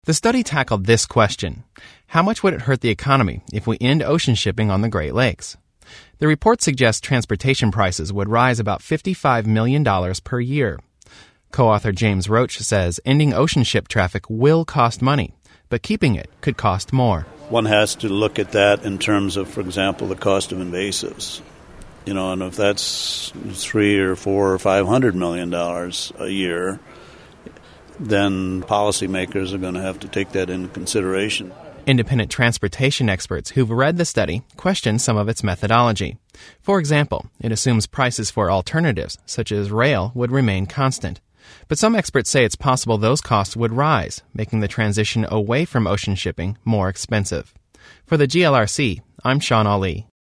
The study tackled this question: how much would it hurt the economy if we end ocean shipping on the Great Lakes? The report suggests transportation prices would rise about $55 million per year. Co-author James Roach says ending ocean ship traffic will cost money, but keeping it could cost more. One has to look at that in terms of, for example, the cost of invasives. And if that's $3 or $4 or $500 million a year, then policymakers are going to have to take that into consideration. Independent transportation experts who've read the study question some of its methodology. For example, it assumes prices for alternatives, such as rail, would remain constant. But some experts say it's possible those costs would rise, making the transition away from ocean shipping more expensive. For the GLRC, I'm Sean Ali.